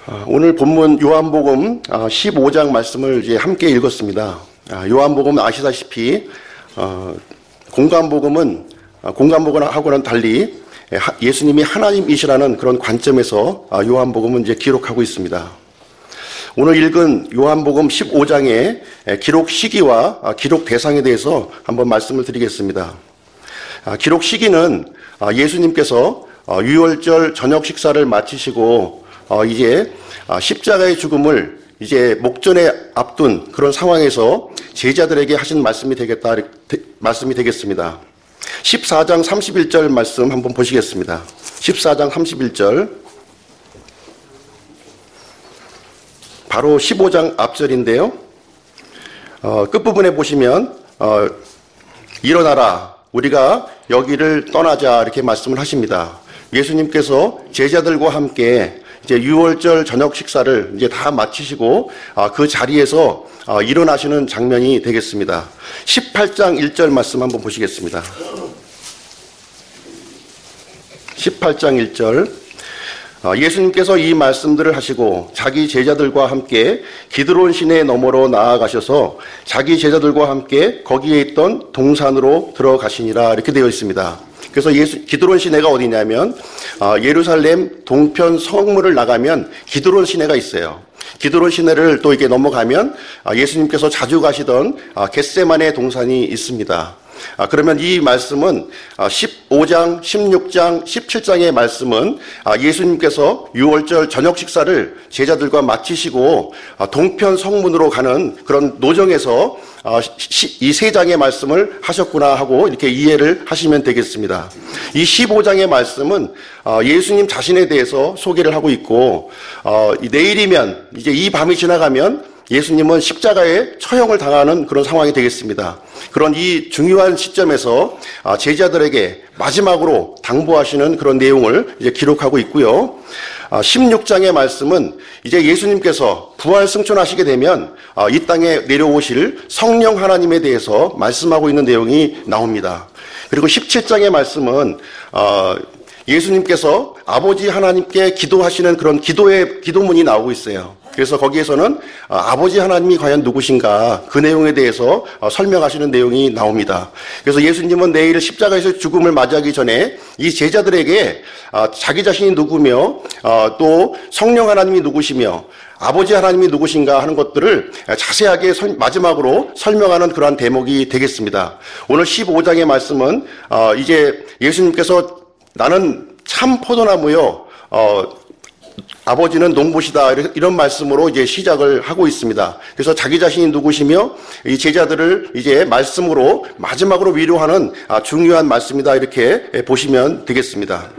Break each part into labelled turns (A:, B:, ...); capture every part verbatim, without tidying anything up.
A: 오늘 본문 요한복음 십오 장 말씀을 이제 함께 읽었습니다. 요한복음 아시다시피 공간복음은 공간복음하고는 달리 예수님이 하나님이시라는 그런 관점에서 요한복음은 이제 기록하고 있습니다. 오늘 읽은 요한복음 십오 장의 기록 시기와 기록 대상에 대해서 한번 말씀을 드리겠습니다. 기록 시기는 예수님께서 유월절 저녁 식사를 마치시고 이제 십자가의 죽음을 이제 목전에 앞둔 그런 상황에서 제자들에게 하신 말씀이 되겠다, 말씀이 되겠습니다. 십사 장 삼십일 절 말씀 한번 보시겠습니다. 십사 장 삼십일 절. 바로 십오 장 앞절인데요. 어, 끝부분에 보시면, 어, 일어나라. 우리가 여기를 떠나자. 이렇게 말씀을 하십니다. 예수님께서 제자들과 함께 이제 유월절 저녁 식사를 이제 다 마치시고 아, 그 자리에서 아, 일어나시는 장면이 되겠습니다. 십팔 장 일 절 말씀 한번 보시겠습니다. 십팔 장 일 절. 아, 예수님께서 이 말씀들을 하시고 자기 제자들과 함께 기드론 시내 너머로 나아가셔서 자기 제자들과 함께 거기에 있던 동산으로 들어가시니라 이렇게 되어 있습니다. 그래서 예수, 기드론 시내가 어디냐면 아, 예루살렘 동편 성문을 나가면 기드론 시내가 있어요. 기드론 시내를 또 이게 넘어가면 아, 예수님께서 자주 가시던 아, 겟세마네 동산이 있습니다. 아, 그러면 이 말씀은 아, 십오 장, 십육 장, 십칠 장의 말씀은 아, 예수님께서 유월절 저녁 식사를 제자들과 마치시고 아, 동편 성문으로 가는 그런 노정에서 아, 이 세 장의 말씀을 하셨구나 하고 이렇게 이해를 하시면 되겠습니다. 이 십오 장의 말씀은 아, 예수님 자신에 대해서 소개를 하고 있고 어, 내일이면 이제 이 밤이 지나가면 예수님은 십자가에 처형을 당하는 그런 상황이 되겠습니다. 그런 이 중요한 시점에서 제자들에게 마지막으로 당부하시는 그런 내용을 이제 기록하고 있고요. 십육 장의 말씀은 이제 예수님께서 부활 승천하시게 되면 이 땅에 내려오실 성령 하나님에 대해서 말씀하고 있는 내용이 나옵니다. 그리고 십칠 장의 말씀은 예수님께서 아버지 하나님께 기도하시는 그런 기도의 기도문이 나오고 있어요. 그래서 거기에서는 아버지 하나님이 과연 누구신가 그 내용에 대해서 설명하시는 내용이 나옵니다. 그래서 예수님은 내일 십자가에서 죽음을 맞이하기 전에 이 제자들에게 자기 자신이 누구며 또 성령 하나님이 누구시며 아버지 하나님이 누구신가 하는 것들을 자세하게 마지막으로 설명하는 그러한 대목이 되겠습니다. 오늘 십오 장의 말씀은 이제 예수님께서 나는 참 포도나무요 아버지는 농부시다 이런 말씀으로 이제 시작을 하고 있습니다. 그래서 자기 자신이 누구시며 이 제자들을 이제 말씀으로 마지막으로 위로하는 중요한 말씀이다 이렇게 보시면 되겠습니다.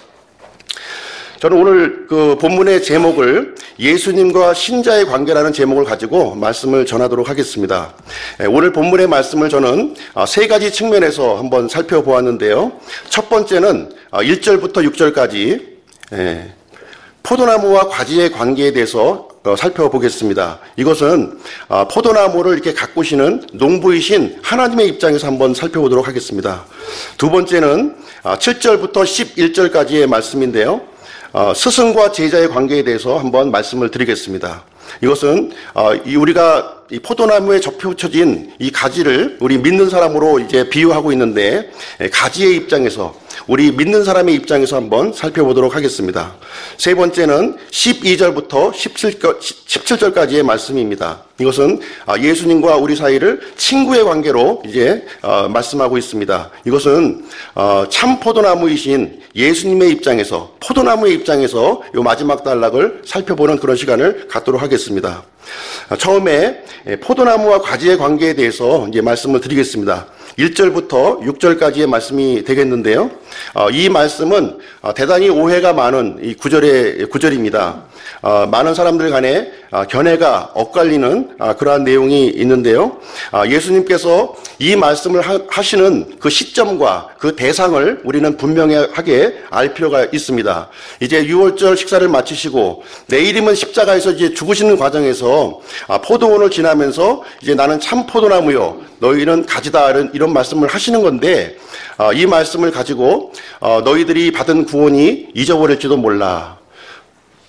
A: 저는 오늘 그 본문의 제목을 예수님과 신자의 관계라는 제목을 가지고 말씀을 전하도록 하겠습니다. 오늘 본문의 말씀을 저는 세 가지 측면에서 한번 살펴보았는데요. 첫 번째는 일 절부터 육 절까지 포도나무와 과지의 관계에 대해서 살펴보겠습니다. 이것은 포도나무를 이렇게 가꾸시는 농부이신 하나님의 입장에서 한번 살펴보도록 하겠습니다. 두 번째는 칠 절부터 십일 절까지의 말씀인데요. 스승과 제자의 관계에 대해서 한번 말씀을 드리겠습니다. 이것은 우리가 이 포도나무에 접붙여진 이 가지를 우리 믿는 사람으로 이제 비유하고 있는데 가지의 입장에서 우리 믿는 사람의 입장에서 한번 살펴보도록 하겠습니다. 세 번째는 십이 절부터 십칠 절까지의 말씀입니다. 이것은 예수님과 우리 사이를 친구의 관계로 이제 말씀하고 있습니다. 이것은 참 포도나무이신 예수님의 입장에서 포도나무의 입장에서 이 마지막 단락을 살펴보는 그런 시간을 갖도록 하겠습니다. 처음에 포도나무와 과지의 관계에 대해서 이제 말씀을 드리겠습니다. 일 절부터 육 절까지의 말씀이 되겠는데요. 이 말씀은 대단히 오해가 많은 이 구절의 구절입니다. 많은 사람들 간에 견해가 엇갈리는 그러한 내용이 있는데요. 예수님께서 이 말씀을 하시는 그 시점과 그 대상을 우리는 분명하게 알 필요가 있습니다. 이제 유월절 식사를 마치시고 내일이면 십자가에서 이제 죽으시는 과정에서 포도원을 지나면서 이제 나는 참 포도나무요 너희는 가지다 이런, 이런 말씀을 하시는 건데 이 말씀을 가지고 너희들이 받은 구원이 잊어버릴지도 몰라.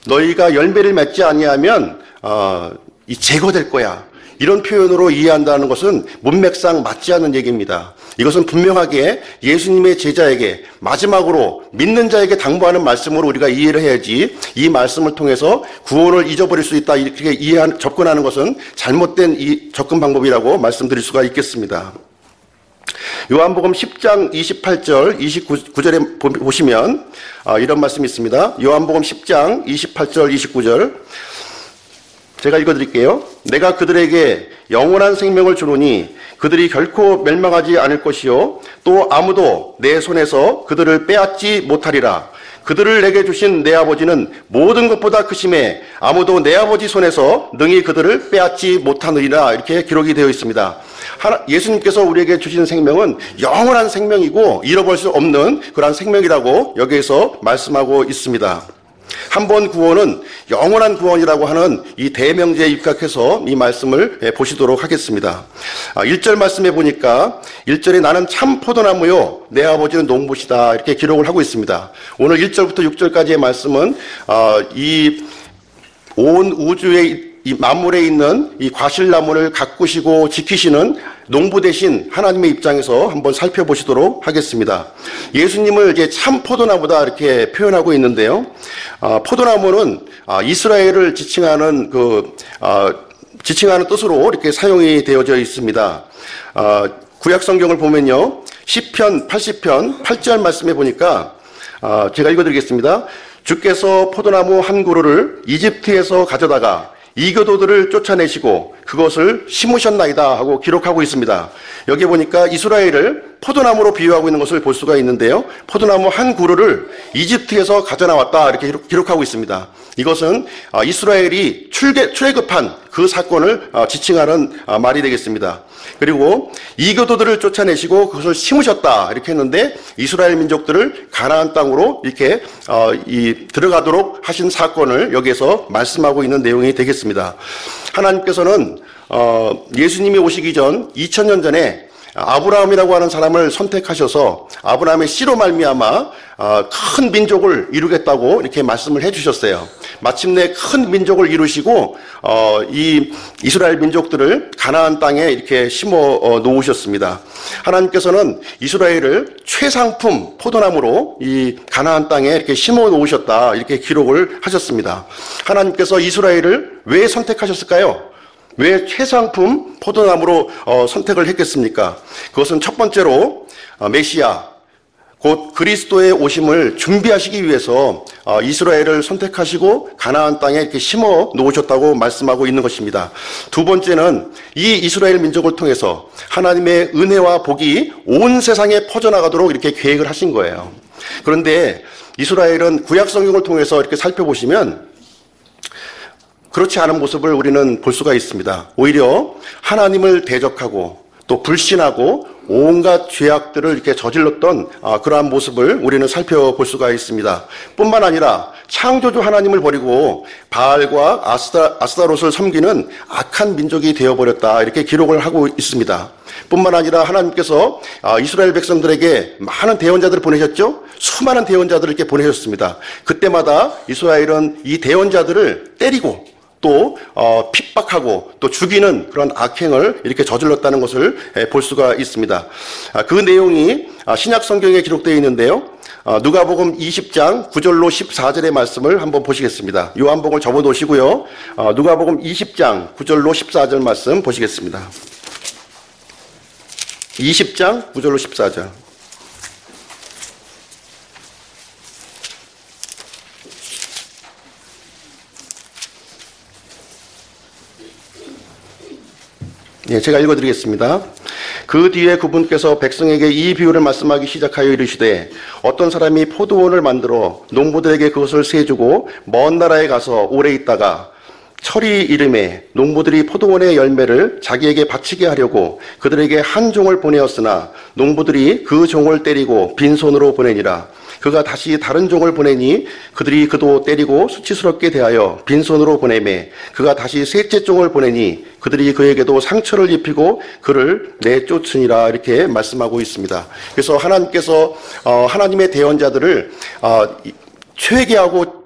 A: 너희가 열매를 맺지 아니하면 어, 이 제거될 거야. 이런 표현으로 이해한다는 것은 문맥상 맞지 않는 얘기입니다. 이것은 분명하게 예수님의 제자에게 마지막으로 믿는 자에게 당부하는 말씀으로 우리가 이해를 해야지, 이 말씀을 통해서 구원을 잊어버릴 수 있다 이렇게 이해한, 접근하는 것은 잘못된 이 접근 방법이라고 말씀드릴 수가 있겠습니다. 요한복음 십 장 이십팔 절 이십구 절에 보시면 이런 말씀이 있습니다. 요한복음 십 장 이십팔 절 이십구 절 제가 읽어드릴게요. 내가 그들에게 영원한 생명을 주노니 그들이 결코 멸망하지 않을 것이요 또 아무도 내 손에서 그들을 빼앗지 못하리라. 그들을 내게 주신 내 아버지는 모든 것보다 크심에 아무도 내 아버지 손에서 능히 그들을 빼앗지 못하느니라. 이렇게 기록이 되어 있습니다. 하나, 예수님께서 우리에게 주신 생명은 영원한 생명이고 잃어버릴 수 없는 그러한 생명이라고 여기에서 말씀하고 있습니다. 한 번 구원은 영원한 구원이라고 하는 이 대명제에 입각해서 이 말씀을 보시도록 하겠습니다. 일 절 말씀에 보니까 일 절에 나는 참 포도나무요 내 아버지는 농부시다 이렇게 기록을 하고 있습니다. 오늘 일 절부터 육 절까지의 말씀은 이 온 우주의 이 만물에 있는 이 과실나무를 가꾸시고 지키시는 농부 대신 하나님의 입장에서 한번 살펴보시도록 하겠습니다. 예수님을 이제 참 포도나무다 이렇게 표현하고 있는데요. 아, 포도나무는 아, 이스라엘을 지칭하는 그 아, 지칭하는 뜻으로 이렇게 사용이 되어져 있습니다. 아, 구약 성경을 보면요, 시편 팔십 편 팔 절 말씀에 보니까 아, 제가 읽어드리겠습니다. 주께서 포도나무 한 그루를 이집트에서 가져다가 이교도들을 쫓아내시고 그것을 심으셨나이다 하고 기록하고 있습니다. 여기 보니까 이스라엘을 포도나무로 비유하고 있는 것을 볼 수가 있는데요. 포도나무 한 그루를 이집트에서 가져나왔다 이렇게 기록하고 있습니다. 이것은 이스라엘이 출개, 출애굽한 그 사건을 지칭하는 말이 되겠습니다. 그리고 이교도들을 쫓아내시고 그것을 심으셨다 이렇게 했는데 이스라엘 민족들을 가나안 땅으로 이렇게 어, 이, 들어가도록 하신 사건을 여기에서 말씀하고 있는 내용이 되겠습니다. 하나님께서는 어, 예수님이 오시기 전 이천 년 전에 아브라함이라고 하는 사람을 선택하셔서 아브라함의 씨로 말미암아 큰 민족을 이루겠다고 이렇게 말씀을 해주셨어요. 마침내 큰 민족을 이루시고 이 이스라엘 민족들을 가나안 땅에 이렇게 심어 놓으셨습니다. 하나님께서는 이스라엘을 최상품 포도나무로 이 가나안 땅에 이렇게 심어 놓으셨다 이렇게 기록을 하셨습니다. 하나님께서 이스라엘을 왜 선택하셨을까요? 왜 최상품 포도나무로 어, 선택을 했겠습니까? 그것은 첫 번째로 어, 메시아 곧 그리스도의 오심을 준비하시기 위해서 어, 이스라엘을 선택하시고 가나안 땅에 이렇게 심어 놓으셨다고 말씀하고 있는 것입니다. 두 번째는 이 이스라엘 민족을 통해서 하나님의 은혜와 복이 온 세상에 퍼져나가도록 이렇게 계획을 하신 거예요. 그런데 이스라엘은 구약 성경을 통해서 이렇게 살펴보시면 그렇지 않은 모습을 우리는 볼 수가 있습니다. 오히려 하나님을 대적하고 또 불신하고 온갖 죄악들을 이렇게 저질렀던 그러한 모습을 우리는 살펴볼 수가 있습니다. 뿐만 아니라 창조주 하나님을 버리고 바알과 아스타, 아스타롯을 섬기는 악한 민족이 되어버렸다 이렇게 기록을 하고 있습니다. 뿐만 아니라 하나님께서 이스라엘 백성들에게 많은 대언자들을 보내셨죠? 수많은 대언자들을 이렇게 보내셨습니다. 그때마다 이스라엘은 이 대언자들을 때리고 또 어, 핍박하고 또 죽이는 그런 악행을 이렇게 저질렀다는 것을 에, 볼 수가 있습니다. 아, 그 내용이 아, 신약 성경에 기록되어 있는데요. 아, 누가복음 이십 장 구 절로 십사 절의 말씀을 한번 보시겠습니다. 요한복음을 접어 놓으시고요. 아, 누가복음 이십 장 구 절로 십사 절 말씀 보시겠습니다. 이십 장 구 절로 십사 절. 예, 제가 읽어드리겠습니다. 그 뒤에 그분께서 백성에게 이 비유를 말씀하기 시작하여 이르시되 어떤 사람이 포도원을 만들어 농부들에게 그것을 세주고 먼 나라에 가서 오래 있다가 철이 이름에 농부들이 포도원의 열매를 자기에게 바치게 하려고 그들에게 한 종을 보내었으나 농부들이 그 종을 때리고 빈손으로 보내니라. 그가 다시 다른 종을 보내니 그들이 그도 때리고 수치스럽게 대하여 빈손으로 보내매 그가 다시 셋째 종을 보내니 그들이 그에게도 상처를 입히고 그를 내쫓으니라 이렇게 말씀하고 있습니다. 그래서 하나님께서 하나님의 대언자들을 회개하고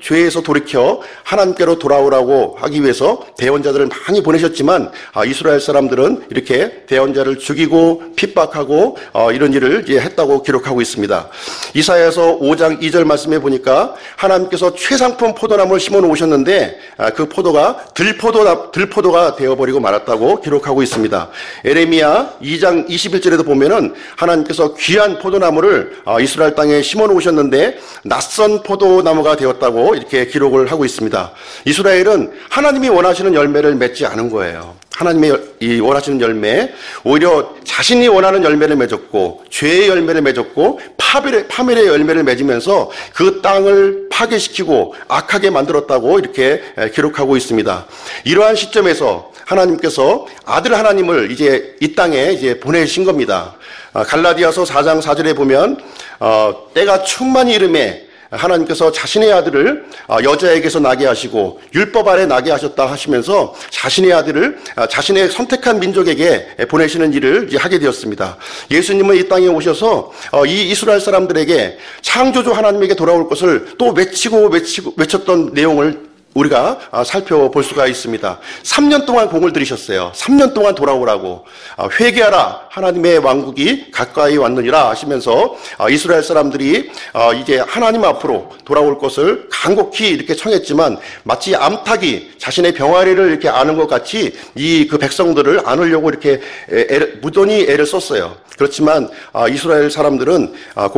A: 죄에서 돌이켜 하나님께로 돌아오라고 하기 위해서 대언자들을 많이 보내셨지만 이스라엘 사람들은 이렇게 대언자를 죽이고 핍박하고 이런 일을 했다고 기록하고 있습니다. 이사야서 오 장 이 절 말씀에 보니까 하나님께서 최상품 포도나무를 심어 놓으셨는데 그 포도가 들포도, 들포도가 되어버리고 말았다고 기록하고 있습니다. 에레미야 이 장 이십일 절에도 보면은 하나님께서 귀한 포도나무를 이스라엘 땅에 심어 놓으셨는데 낯선 포도나무가 되었다고 이렇게 기록을 하고 있습니다. 이스라엘은 하나님이 원하시는 열매를 맺지 않은 거예요. 하나님의 이 원하시는 열매, 오히려 자신이 원하는 열매를 맺었고 죄의 열매를 맺었고 파멸의, 파멸의 열매를 맺으면서 그 땅을 파괴시키고 악하게 만들었다고 이렇게 기록하고 있습니다. 이러한 시점에서 하나님께서 아들 하나님을 이제 이 땅에 이제 보내신 겁니다. 갈라디아서 사 장 사 절에 보면 어, 때가 충만히 이름에 하나님께서 자신의 아들을 여자에게서 나게 하시고 율법 아래 나게 하셨다 하시면서 자신의 아들을 자신의 선택한 민족에게 보내시는 일을 하게 되었습니다. 예수님은 이 땅에 오셔서 이 이스라엘 사람들에게 창조주 하나님에게 돌아올 것을 또 외치고 외치고 외쳤던 내용을 우리가 살펴볼 수가 있습니다. 삼 년 동안 공을 들이셨어요. 삼 년 동안 돌아오라고. 회개하라, 하나님의 왕국이 가까이 왔느니라 하시면서 이스라엘 사람들이 이제 하나님 앞으로 돌아올 것을 간곡히 이렇게 청했지만 마치 암탉이 자신의 병아리를 이렇게 아는 것 같이 이 그 백성들을 안으려고 이렇게 애를, 무던히 애를 썼어요. 그렇지만 이스라엘 사람들은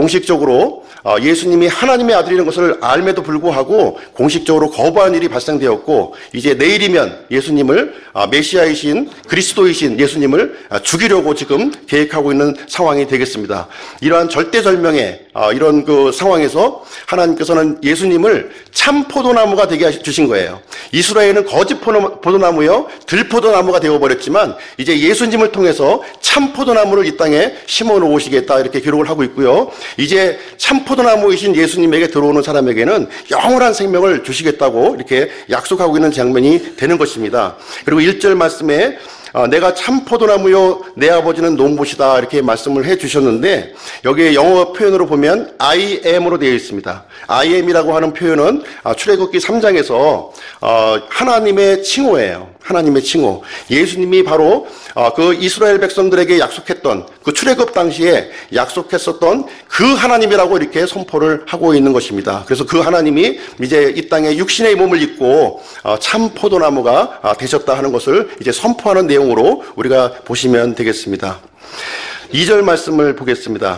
A: 공식적으로 예수님이 하나님의 아들이라는 것을 알매도 불구하고 공식적으로 거부한 일이 발생되었고, 이제 내일이면 예수님을 메시아이신 그리스도이신 예수님을 죽이려고 지금 계획하고 있는 상황이 되겠습니다. 이러한 절대절명의 이런 그 상황에서 하나님께서는 예수님을 참 포도나무가 되게 주신 거예요. 이스라엘은 거짓 포도나무요 들포도나무가 되어버렸지만 이제 예수님을 통해서 참 포도나무를 이 땅에 심어 놓으시겠다 이렇게 기록을 하고 있고요. 이제 참 포도나무이신 예수님에게 들어오는 사람에게는 영원한 생명을 주시겠다고 이렇게 약속하고 있는 장면이 되는 것입니다. 그리고 일 절 말씀에 내가 참 포도나무요 내 아버지는 농부시다 이렇게 말씀을 해 주셨는데, 여기에 영어 표현으로 보면 I am으로 되어 있습니다. I am이라고 하는 표현은 출애굽기 삼 장에서 하나님의 칭호예요. 하나님의 칭호. 예수님이 바로 그 이스라엘 백성들에게 약속했던 그 출애굽 당시에 약속했었던 그 하나님이라고 이렇게 선포를 하고 있는 것입니다. 그래서 그 하나님이 이제 이 땅에 육신의 몸을 입고 참 포도나무가 되셨다 하는 것을 이제 선포하는 내용으로 우리가 보시면 되겠습니다. 이 절 말씀을 보겠습니다.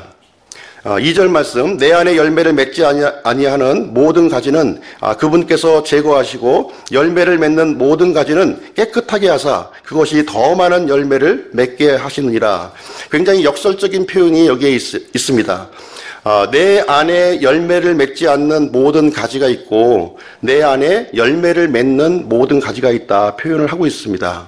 A: 이 절 말씀, 내 안에 열매를 맺지 아니하는 모든 가지는 그분께서 제거하시고 열매를 맺는 모든 가지는 깨끗하게 하사 그것이 더 많은 열매를 맺게 하시느니라. 굉장히 역설적인 표현이 여기에 있, 있습니다. 내 안에 열매를 맺지 않는 모든 가지가 있고 내 안에 열매를 맺는 모든 가지가 있다 표현을 하고 있습니다.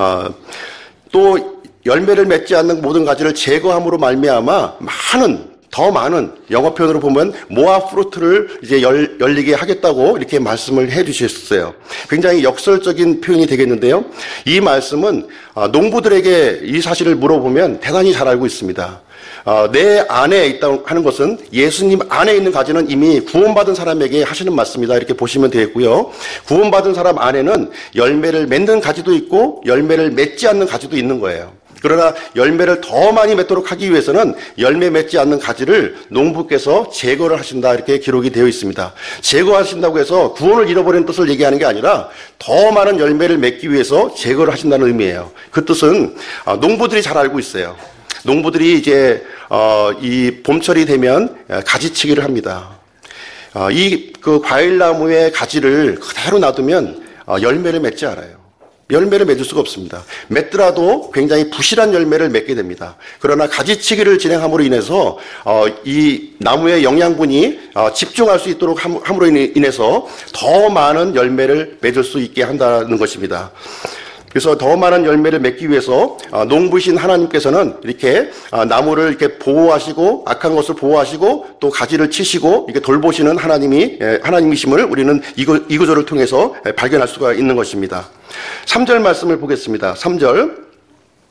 A: 또 열매를 맺지 않는 모든 가지를 제거함으로 말미암아 많은 더 많은, 영어 표현으로 보면 모아 프루트를 이제 열, 열리게 하겠다고 이렇게 말씀을 해 주셨어요. 굉장히 역설적인 표현이 되겠는데요. 이 말씀은 농부들에게 이 사실을 물어보면 대단히 잘 알고 있습니다. 내 안에 있다고 하는 것은 예수님 안에 있는 가지는 이미 구원받은 사람에게 하시는 말씀이다 이렇게 보시면 되겠고요. 구원받은 사람 안에는 열매를 맺는 가지도 있고 열매를 맺지 않는 가지도 있는 거예요. 그러나 열매를 더 많이 맺도록 하기 위해서는 열매 맺지 않는 가지를 농부께서 제거를 하신다 이렇게 기록이 되어 있습니다. 제거하신다고 해서 구원을 잃어버리는 뜻을 얘기하는 게 아니라 더 많은 열매를 맺기 위해서 제거를 하신다는 의미예요. 그 뜻은 농부들이 잘 알고 있어요. 농부들이 이제 이 봄철이 되면 가지치기를 합니다. 이 그 과일나무의 가지를 그대로 놔두면 열매를 맺지 않아요. 열매를 맺을 수가 없습니다. 맺더라도 굉장히 부실한 열매를 맺게 됩니다. 그러나 가지치기를 진행함으로 인해서 이 나무의 영양분이 집중할 수 있도록 함으로 인해서 더 많은 열매를 맺을 수 있게 한다는 것입니다. 그래서 더 많은 열매를 맺기 위해서 농부이신 하나님께서는 이렇게 나무를 이렇게 보호하시고 악한 것을 보호하시고 또 가지를 치시고 이렇게 돌보시는 하나님이 하나님이심을 우리는 이거 이 구절을 통해서 발견할 수가 있는 것입니다. 삼 절 말씀을 보겠습니다. 삼 절.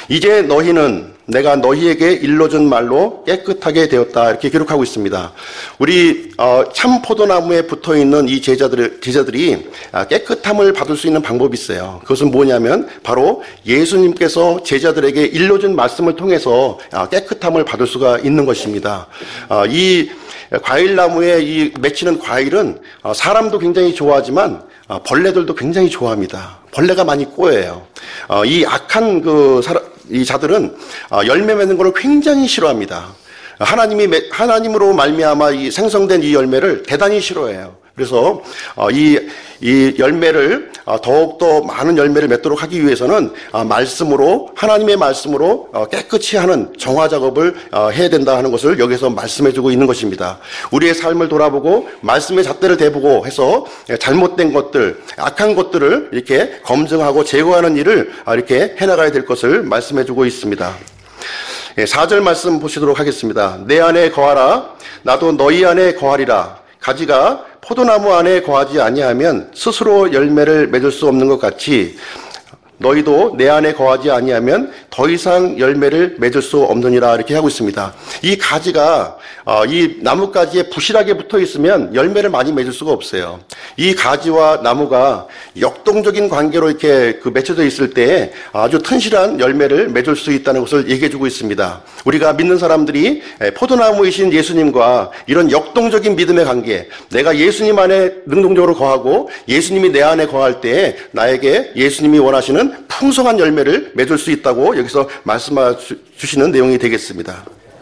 A: 이제 너희는 내가 너희에게 일러준 말로 깨끗하게 되었다. 이렇게 기록하고 있습니다. 우리 참 포도나무에 붙어 있는 이 제자들, 제자들이 깨끗함을 받을 수 있는 방법이 있어요. 그것은 뭐냐면 바로 예수님께서 제자들에게 일러준 말씀을 통해서 깨끗함을 받을 수가 있는 것입니다. 이 과일나무에 이 맺히는 과일은 사람도 굉장히 좋아하지만 벌레들도 굉장히 좋아합니다. 벌레가 많이 꼬여요. 이 악한 그 사람, 이 자들은 열매 맺는 것을 굉장히 싫어합니다. 하나님이 하나님으로 말미암아 이 생성된 이 열매를 대단히 싫어해요. 그래서 이, 이 열매를 더욱더 많은 열매를 맺도록 하기 위해서는 말씀으로 하나님의 말씀으로 깨끗이 하는 정화 작업을 해야 된다 하는 것을 여기서 말씀해주고 있는 것입니다. 우리의 삶을 돌아보고 말씀의 잣대를 대보고 해서 잘못된 것들, 악한 것들을 이렇게 검증하고 제거하는 일을 이렇게 해나가야 될 것을 말씀해주고 있습니다. 사 절 말씀 보시도록 하겠습니다. 내 안에 거하라, 나도 너희 안에 거하리라. 가지가 포도나무 안에 거하지 아니하면 스스로 열매를 맺을 수 없는 것 같이 너희도 내 안에 거하지 아니하면 더 이상 열매를 맺을 수 없느니라. 이렇게 하고 있습니다. 이 가지가 이 나뭇가지에 부실하게 붙어 있으면 열매를 많이 맺을 수가 없어요. 이 가지와 나무가 역동적인 관계로 이렇게 그 맺혀져 있을 때 아주 튼실한 열매를 맺을 수 있다는 것을 얘기해주고 있습니다. 우리가 믿는 사람들이 포도나무이신 예수님과 이런 역동적인 믿음의 관계, 내가 예수님 안에 능동적으로 거하고 예수님이 내 안에 거할 때 나에게 예수님이 원하시는 풍성한 열매를 맺을 수 있다고 여기서 말씀해 주시는 내용이 되겠습니다.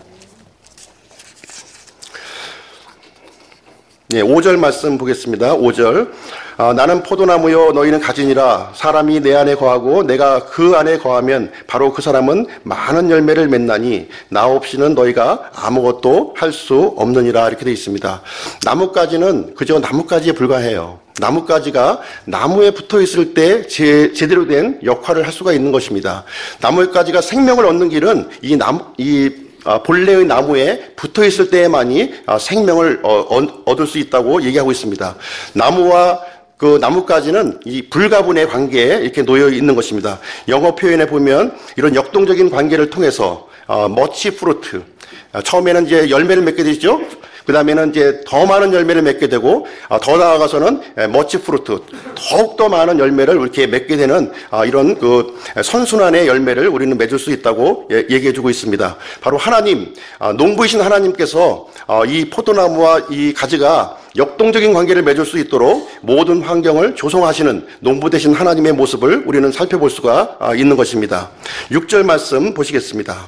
A: 네, 오 절 말씀 보겠습니다. 오 절. 아, 나는 포도나무요 너희는 가지니라. 사람이 내 안에 거하고 내가 그 안에 거하면 바로 그 사람은 많은 열매를 맺나니 나 없이는 너희가 아무것도 할 수 없느니라. 이렇게 되어 있습니다. 나뭇가지는 그저 나뭇가지에 불과해요. 나뭇가지가 나무에 붙어 있을 때 제, 제대로 된 역할을 할 수가 있는 것입니다. 나뭇가지가 생명을 얻는 길은 이 나무, 이 본래의 나무에 붙어 있을 때에만이 생명을 얻을 수 있다고 얘기하고 있습니다. 나무와 그 나뭇가지는 이 불가분의 관계에 이렇게 놓여 있는 것입니다. 영어 표현에 보면 이런 역동적인 관계를 통해서 머치 프루트, 처음에는 이제 열매를 맺게 되죠. 그 다음에는 이제 더 많은 열매를 맺게 되고, 더 나아가서는 머치 프루트, 더욱더 많은 열매를 이렇게 맺게 되는 이런 그 선순환의 열매를 우리는 맺을 수 있다고 얘기해 주고 있습니다. 바로 하나님, 농부이신 하나님께서 이 포도나무와 이 가지가 역동적인 관계를 맺을 수 있도록 모든 환경을 조성하시는 농부 되신 하나님의 모습을 우리는 살펴볼 수가 있는 것입니다. 육 절 말씀 보시겠습니다.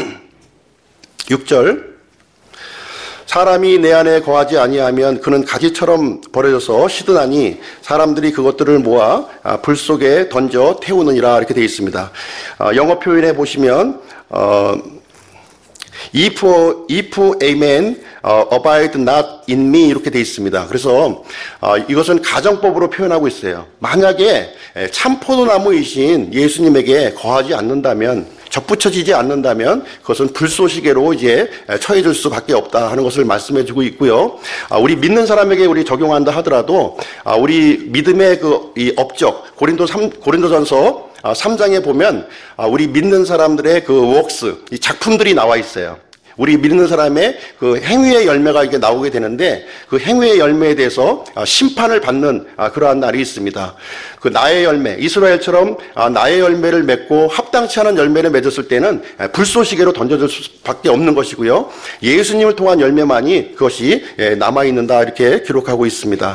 A: 육 절. 사람이 내 안에 거하지 아니하면 그는 가지처럼 버려져서 시드나니 사람들이 그것들을 모아 불 속에 던져 태우느니라. 이렇게 되어 있습니다. 영어 표현에 보시면 어, if, if a man abide not in me 이렇게 되어 있습니다. 그래서 이것은 가정법으로 표현하고 있어요. 만약에 참포도나무이신 예수님에게 거하지 않는다면, 접붙여지지 않는다면 그것은 불쏘시개로 이제 처해질 수밖에 없다 하는 것을 말씀해주고 있고요. 우리 믿는 사람에게 우리 적용한다 하더라도 우리 믿음의 그 이 업적 고린도 삼 고린도전서 삼 장에 보면 우리 믿는 사람들의 그 웍스, 이 작품들이 나와 있어요. 우리 믿는 사람의 그 행위의 열매가 이게 나오게 되는데 그 행위의 열매에 대해서 심판을 받는 그러한 날이 있습니다. 그 나의 열매, 이스라엘처럼 나의 열매를 맺고 합당치 않은 열매를 맺었을 때는 불쏘시개로 던져질 수밖에 없는 것이고요. 예수님을 통한 열매만이 그것이 남아있는다 이렇게 기록하고 있습니다.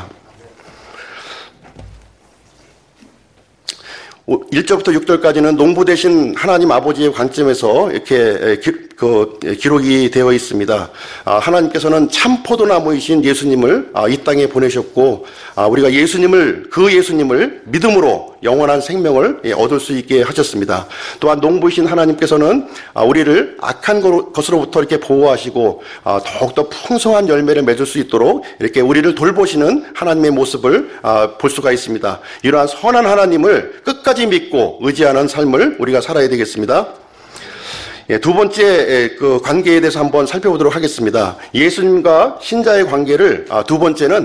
A: 일 절부터 육 절까지는 농부 되신 하나님 아버지의 관점에서 이렇게 기, 그 기록이 되어 있습니다. 하나님께서는 참 포도나무이신 예수님을 이 땅에 보내셨고, 우리가 예수님을, 그 예수님을 믿음으로 영원한 생명을 얻을 수 있게 하셨습니다. 또한 농부이신 하나님께서는 우리를 악한 것으로부터 이렇게 보호하시고 더욱더 풍성한 열매를 맺을 수 있도록 이렇게 우리를 돌보시는 하나님의 모습을 볼 수가 있습니다. 이러한 선한 하나님을 끝까지 믿고 의지하는 삶을 우리가 살아야 되겠습니다. 두 번째 그 관계에 대해서 한번 살펴보도록 하겠습니다. 예수님과 신자의 관계를 두 번째는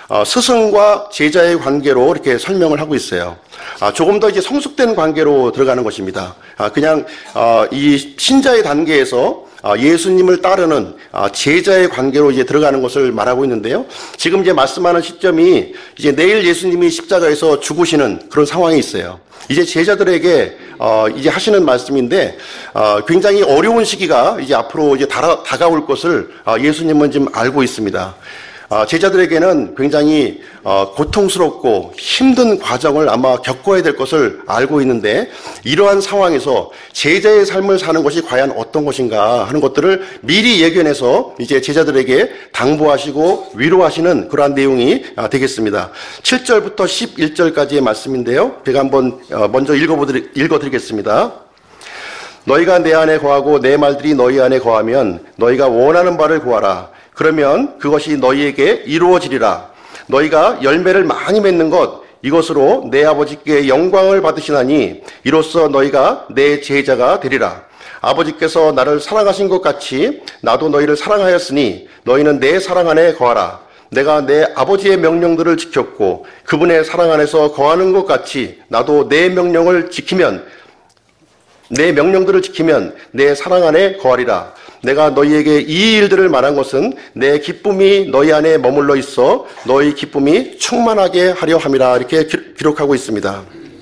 A: 어, 스승과 제자의 관계로 이렇게 설명을 하고 있어요. 아, 조금 더 이제 성숙된 관계로 들어가는 것입니다. 아, 그냥 어, 이 신자의 단계에서 아, 예수님을 따르는 아, 제자의 관계로 이제 들어가는 것을 말하고 있는데요. 지금 이제 말씀하는 시점이 이제 내일 예수님이 십자가에서 죽으시는 그런 상황이 있어요. 이제 제자들에게 어, 이제 하시는 말씀인데 어, 굉장히 어려운 시기가 이제 앞으로 이제 다가, 다가올 것을 어, 예수님은 지금 알고 있습니다. 어, 제자들에게는 굉장히 어, 고통스럽고 힘든 과정을 아마 겪어야 될 것을 알고 있는데 이러한 상황에서 제자의 삶을 사는 것이 과연 어떤 것인가 하는 것들을 미리 예견해서 이제 제자들에게 당부하시고 위로하시는 그러한 내용이 어, 되겠습니다. 칠 절부터 십일 절까지의 말씀인데요. 제가 한번 어, 먼저 읽어보드리, 읽어드리겠습니다. 너희가 내 안에 거하고 내 말들이 너희 안에 거하면 너희가 원하는 바를 구하라. 그러면 그것이 너희에게 이루어지리라. 너희가 열매를 많이 맺는 것 이것으로 내 아버지께 영광을 받으시나니 이로써 너희가 내 제자가 되리라. 아버지께서 나를 사랑하신 것 같이 나도 너희를 사랑하였으니 너희는 내 사랑 안에 거하라. 내가 내 아버지의 명령들을 지켰고 그분의 사랑 안에서 거하는 것 같이 나도 내 명령을 지키면 내 명령들을 지키면 내 사랑 안에 거하리라. 내가 너희에게 이 일들을 말한 것은 내 기쁨이 너희 안에 머물러 있어 너희 기쁨이 충만하게 하려 함이라. 이렇게 기록하고 있습니다.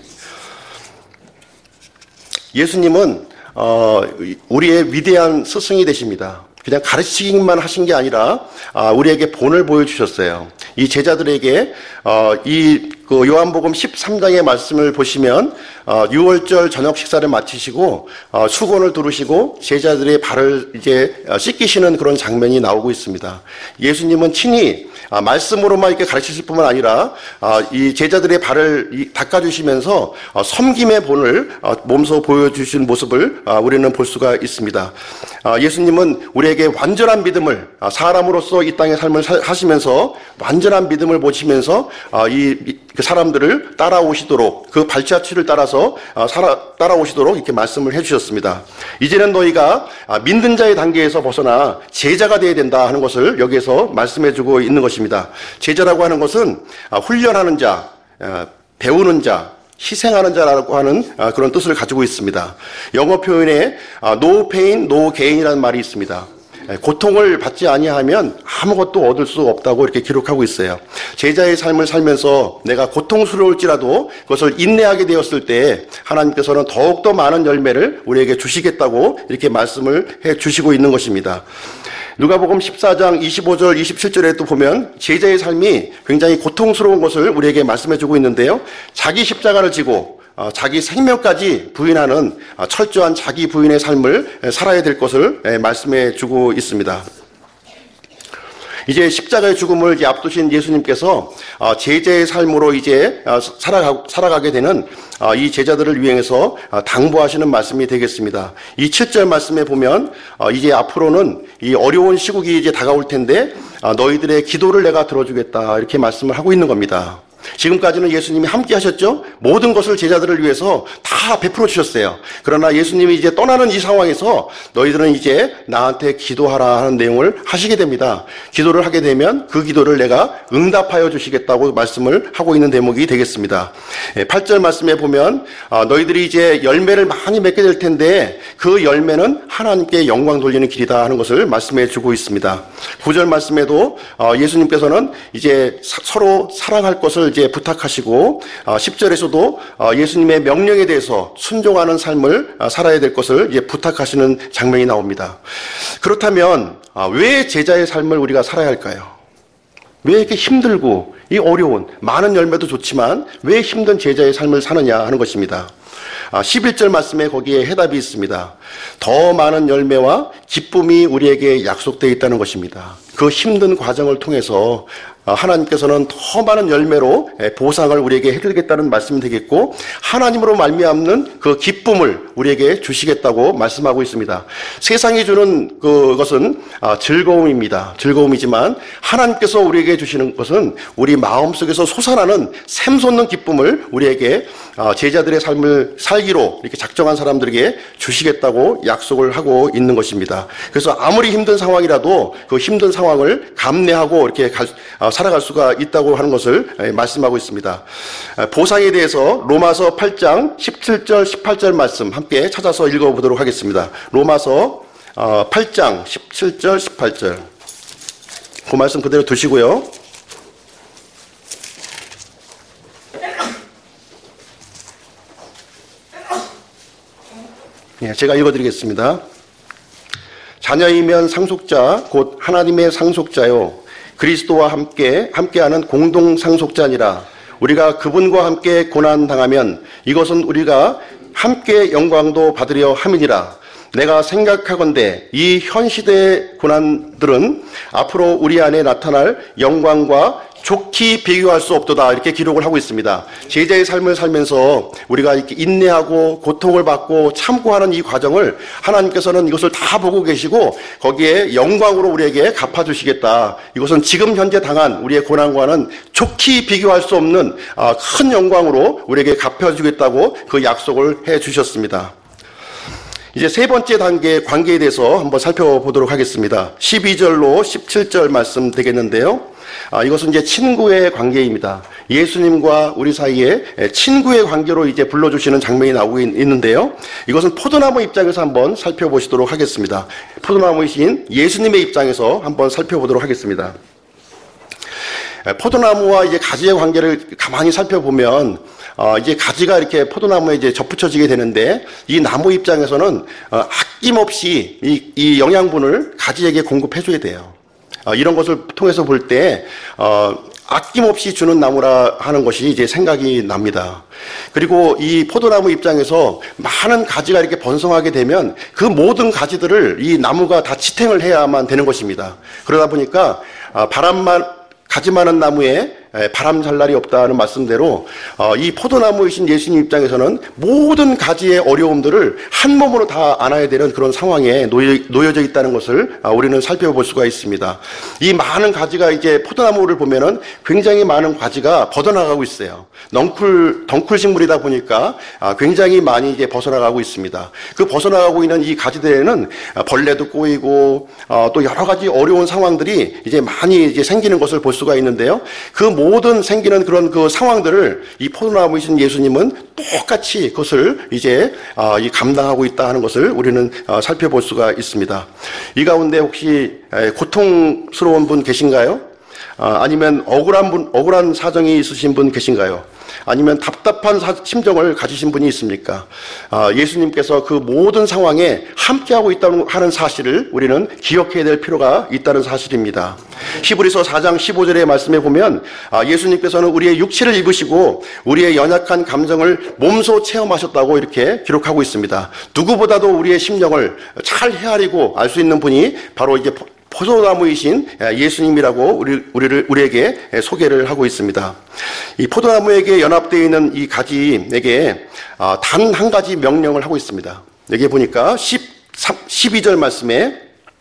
A: 예수님은 어, 우리의 위대한 스승이 되십니다. 그냥 가르치기만 하신 게 아니라 우리에게 본을 보여주셨어요. 이 제자들에게 이 요한복음 십삼 장의 말씀을 보시면 유월절 저녁 식사를 마치시고 수건을 두르시고 제자들의 발을 이제 씻기시는 그런 장면이 나오고 있습니다. 예수님은 친히 말씀으로만 이렇게 가르치실 뿐만 아니라 이 제자들의 발을 닦아주시면서 섬김의 본을 몸소 보여주신 모습을 우리는 볼 수가 있습니다. 예수님은 우리에게 완전한 믿음을 사람으로서 이 땅의 삶을 하시면서 완전한 믿음을 보시면서 이 사람들을 따라오시도록 그 발자취를 따라서 따라오시도록 이렇게 말씀을 해주셨습니다. 이제는 너희가 믿는 자의 단계에서 벗어나 제자가 되어야 된다 하는 것을 여기에서 말씀해주고 있는 것입니다. 제자라고 하는 것은 훈련하는 자, 배우는 자, 희생하는 자라고 하는 그런 뜻을 가지고 있습니다. 영어 표현에 no pain, no gain이라는 말이 있습니다. 고통을 받지 아니하면 아무것도 얻을 수 없다고 이렇게 기록하고 있어요. 제자의 삶을 살면서 내가 고통스러울지라도 그것을 인내하게 되었을 때 하나님께서는 더욱더 많은 열매를 우리에게 주시겠다고 이렇게 말씀을 해 주시고 있는 것입니다. 누가복음 십사 장 이십오 절 이십칠 절에도 보면 제자의 삶이 굉장히 고통스러운 것을 우리에게 말씀해 주고 있는데요. 자기 십자가를 지고 자기 생명까지 부인하는 철저한 자기 부인의 삶을 살아야 될 것을 말씀해 주고 있습니다. 이제 십자가의 죽음을 이제 앞두신 예수님께서 제자의 삶으로 이제 살아가, 살아가게 되는 이 제자들을 위해서 당부하시는 말씀이 되겠습니다. 이 칠 절 말씀에 보면 이제 앞으로는 이 어려운 시국이 이제 다가올 텐데 너희들의 기도를 내가 들어주겠다 이렇게 말씀을 하고 있는 겁니다. 지금까지는 예수님이 함께 하셨죠? 모든 것을 제자들을 위해서 다 베풀어 주셨어요. 그러나 예수님이 이제 떠나는 이 상황에서 너희들은 이제 나한테 기도하라 하는 내용을 하시게 됩니다. 기도를 하게 되면 그 기도를 내가 응답하여 주시겠다고 말씀을 하고 있는 대목이 되겠습니다. 팔 절 말씀에 보면 너희들이 이제 열매를 많이 맺게 될 텐데 그 열매는 하나님께 영광 돌리는 길이다 하는 것을 말씀해 주고 있습니다. 구 절 말씀에도 예수님께서는 이제 서로 사랑할 것을 이제 부탁하시고 십 절에서도 예수님의 명령에 대해서 순종하는 삶을 살아야 될 것을 이제 부탁하시는 장면이 나옵니다. 그렇다면 왜 제자의 삶을 우리가 살아야 할까요? 왜 이렇게 힘들고 이 어려운 많은 열매도 좋지만 왜 힘든 제자의 삶을 사느냐 하는 것입니다. 십일 절 말씀에 거기에 해답이 있습니다. 더 많은 열매와 기쁨이 우리에게 약속되어 있다는 것입니다. 그 힘든 과정을 통해서 하나님께서는 더 많은 열매로 보상을 우리에게 해드리겠다는 말씀이 되겠고 하나님으로 말미암는 그 기쁨을 우리에게 주시겠다고 말씀하고 있습니다. 세상이 주는 그것은 즐거움입니다. 즐거움이지만 하나님께서 우리에게 주시는 것은 우리 마음속에서 솟아나는 샘솟는 기쁨을 우리에게 제자들의 삶을 삶을 살기로 이렇게 작정한 사람들에게 주시겠다고 약속을 하고 있는 것입니다. 그래서 아무리 힘든 상황이라도 그 힘든 상황을 감내하고 이렇게 갈, 어, 살아갈 수가 있다고 하는 것을 예, 말씀하고 있습니다. 어, 보상에 대해서 로마서 팔 장 십칠 절 십팔 절 말씀 함께 찾아서 읽어보도록 하겠습니다. 로마서 어, 팔 장 십칠 절 십팔 절 그 말씀 그대로 두시고요. 예, 제가 읽어드리겠습니다. 자녀이면 상속자 곧 하나님의 상속자요 그리스도와 함께 함께하는 공동 상속자니라. 우리가 그분과 함께 고난 당하면 이것은 우리가 함께 영광도 받으려 함이니라. 내가 생각하건대 이 현 시대의 고난들은 앞으로 우리 안에 나타날 영광과 좋게 비교할 수 없도다 이렇게 기록을 하고 있습니다. 제자의 삶을 살면서 우리가 이렇게 인내하고 고통을 받고 참고하는 이 과정을 하나님께서는 이것을 다 보고 계시고 거기에 영광으로 우리에게 갚아주시겠다. 이것은 지금 현재 당한 우리의 고난과는 좋게 비교할 수 없는 큰 영광으로 우리에게 갚아주겠다고 그 약속을 해주셨습니다. 이제 세 번째 단계 관계에 대해서 한번 살펴보도록 하겠습니다. 십이 절로 십칠 절 말씀 되겠는데요. 아, 이것은 이제 친구의 관계입니다. 예수님과 우리 사이에 친구의 관계로 이제 불러주시는 장면이 나오고 있는데요. 이것은 포도나무 입장에서 한번 살펴보시도록 하겠습니다. 포도나무이신 예수님의 입장에서 한번 살펴보도록 하겠습니다. 포도나무와 이제 가지의 관계를 가만히 살펴보면 어, 이제 가지가 이렇게 포도나무에 이제 접붙여지게 되는데 이 나무 입장에서는 어, 아낌없이 이, 이 영양분을 가지에게 공급해줘야 돼요. 어, 이런 것을 통해서 볼 때 어, 아낌없이 주는 나무라 하는 것이 이제 생각이 납니다. 그리고 이 포도나무 입장에서 많은 가지가 이렇게 번성하게 되면 그 모든 가지들을 이 나무가 다 지탱을 해야만 되는 것입니다. 그러다 보니까 어, 바람만 가지 많은 나무에 바람 잘 날이 없다는 말씀대로 이 포도나무이신 예수님 입장에서는 모든 가지의 어려움들을 한 몸으로 다 안아야 되는 그런 상황에 놓여져 있다는 것을 우리는 살펴볼 수가 있습니다. 이 많은 가지가 이제 포도나무를 보면은 굉장히 많은 가지가 벗어나가고 있어요. 넝쿨, 덩쿨 식물이다 보니까 굉장히 많이 이제 벗어나가고 있습니다. 그 벗어나가고 있는 이 가지들에는 벌레도 꼬이고 또 여러 가지 어려운 상황들이 이제 많이 이제 생기는 것을 볼 수가 있는데요. 그 모든 생기는 그런 그 상황들을 이 포도나무이신 예수님은 똑같이 그것을 이제 이 감당하고 있다 하는 것을 우리는 살펴볼 수가 있습니다. 이 가운데 혹시 고통스러운 분 계신가요? 아니면 억울한 분, 억울한 사정이 있으신 분 계신가요? 아니면 답답한 사, 심정을 가지신 분이 있습니까? 아, 예수님께서 그 모든 상황에 함께하고 있다는 하는 사실을 우리는 기억해야 될 필요가 있다는 사실입니다. 히브리서 사 장 십오 절의 말씀에 보면 아, 예수님께서는 우리의 육체를 입으시고 우리의 연약한 감정을 몸소 체험하셨다고 이렇게 기록하고 있습니다. 누구보다도 우리의 심령을 잘 헤아리고 알 수 있는 분이 바로 이제 포도나무이신 예수님이라고 우리, 우리를, 우리에게 소개를 하고 있습니다. 이 포도나무에게 연합되어 있는 이 가지에게 단 한 가지 명령을 하고 있습니다. 여기 보니까 십이 절 말씀에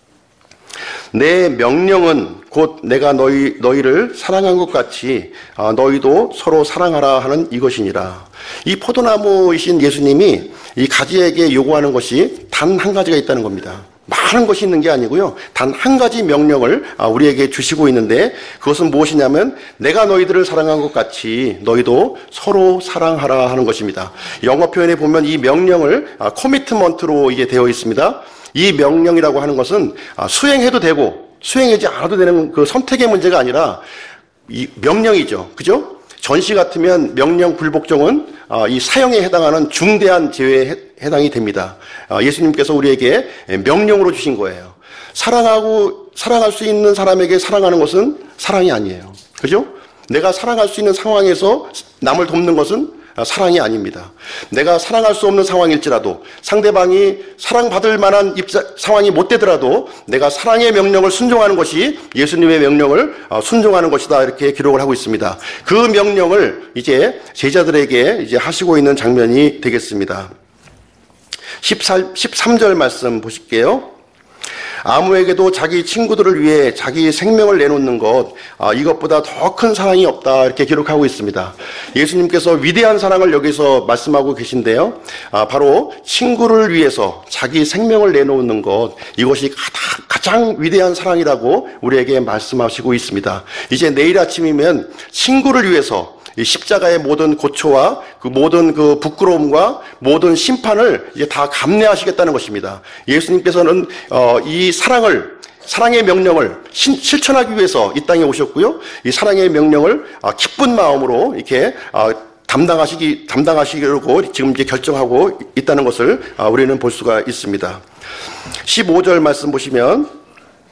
A: 내 명령은 곧 내가 너희, 너희를 사랑한 것 같이 너희도 서로 사랑하라 하는 이것이니라. 이 포도나무이신 예수님이 이 가지에게 요구하는 것이 단 한 가지가 있다는 겁니다. 많은 것이 있는 게 아니고요. 단 한 가지 명령을 우리에게 주시고 있는데 그것은 무엇이냐면 내가 너희들을 사랑한 것 같이 너희도 서로 사랑하라 하는 것입니다. 영어 표현에 보면 이 명령을 커미트먼트로 이게 되어 있습니다. 이 명령이라고 하는 것은 수행해도 되고 수행하지 않아도 되는 그 선택의 문제가 아니라 이 명령이죠. 그죠? 전시 같으면 명령 불복종은 이 사형에 해당하는 중대한 죄에 해당이 됩니다. 예수님께서 우리에게 명령으로 주신 거예요. 사랑하고 사랑할 수 있는 사람에게 사랑하는 것은 사랑이 아니에요. 그죠? 내가 사랑할 수 있는 상황에서 남을 돕는 것은 사랑이 아닙니다. 내가 사랑할 수 없는 상황일지라도 상대방이 사랑받을 만한 입사, 상황이 못 되더라도 내가 사랑의 명령을 순종하는 것이 예수님의 명령을 순종하는 것이다 이렇게 기록을 하고 있습니다. 그 명령을 이제 제자들에게 이제 하시고 있는 장면이 되겠습니다. 십삼 절 말씀 보실게요. 아무에게도 자기 친구들을 위해 자기 생명을 내놓는 것, 아, 이것보다 더 큰 사랑이 없다 이렇게 기록하고 있습니다. 예수님께서 위대한 사랑을 여기서 말씀하고 계신데요. 아, 바로 친구를 위해서 자기 생명을 내놓는 것, 이것이 가장, 가장 위대한 사랑이라고 우리에게 말씀하시고 있습니다. 이제 내일 아침이면 친구를 위해서 이 십자가의 모든 고초와 그 모든 그 부끄러움과 모든 심판을 이제 다 감내하시겠다는 것입니다. 예수님께서는 어, 이 사랑을 사랑의 명령을 신, 실천하기 위해서 이 땅에 오셨고요. 이 사랑의 명령을 아, 기쁜 마음으로 이렇게 아, 담당하시기 담당하시려고 지금 이제 결정하고 있다는 것을 아, 우리는 볼 수가 있습니다. 십오 절 말씀 보시면.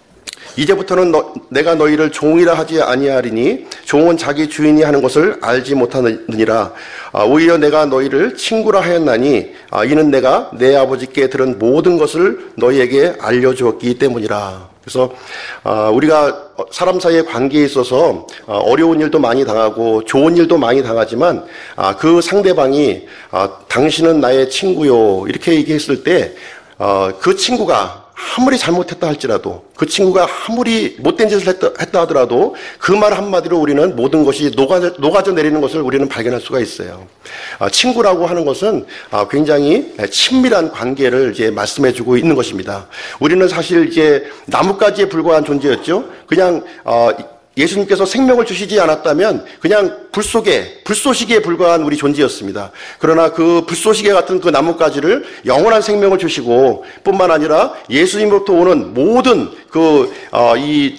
A: 이제부터는 너, 내가 너희를 종이라 하지 아니하리니 종은 자기 주인이 하는 것을 알지 못하느니라. 아, 오히려 내가 너희를 친구라 하였나니 아, 이는 내가 내 아버지께 들은 모든 것을 너희에게 알려주었기 때문이라. 그래서 아, 우리가 사람 사이의 관계에 있어서 아, 어려운 일도 많이 당하고 좋은 일도 많이 당하지만 아, 그 상대방이 아, 당신은 나의 친구요 이렇게 얘기했을 때 어, 그 친구가 아무리 잘못했다 할지라도 그 친구가 아무리 못된 짓을 했다, 했다 하더라도 그 말 한마디로 우리는 모든 것이 녹아져, 녹아져 내리는 것을 우리는 발견할 수가 있어요. 아, 친구라고 하는 것은 아, 굉장히 친밀한 관계를 이제 말씀해주고 있는 것입니다. 우리는 사실 이제 나뭇가지에 불과한 존재였죠. 그냥 어, 예수님께서 생명을 주시지 않았다면 그냥 불 속에, 불쏘시개에 불과한 우리 존재였습니다. 그러나 그 불쏘시개 같은 그 나뭇가지를 영원한 생명을 주시고 뿐만 아니라 예수님으로부터 오는 모든 그, 어, 이,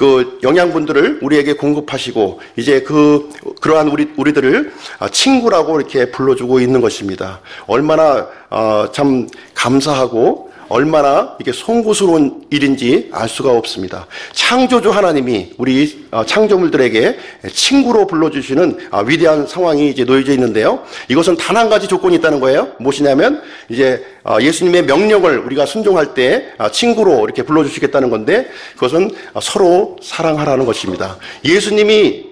A: 그 영양분들을 우리에게 공급하시고 이제 그, 그러한 우리, 우리들을 친구라고 이렇게 불러주고 있는 것입니다. 얼마나, 어, 참 감사하고 얼마나 이게 송구스러운 일인지 알 수가 없습니다. 창조주 하나님이 우리 창조물들에게 친구로 불러주시는 위대한 상황이 이제 놓여져 있는데요. 이것은 단 한 가지 조건이 있다는 거예요. 무엇이냐면 이제 예수님의 명령을 우리가 순종할 때 친구로 이렇게 불러주시겠다는 건데 그것은 서로 사랑하라는 것입니다. 예수님이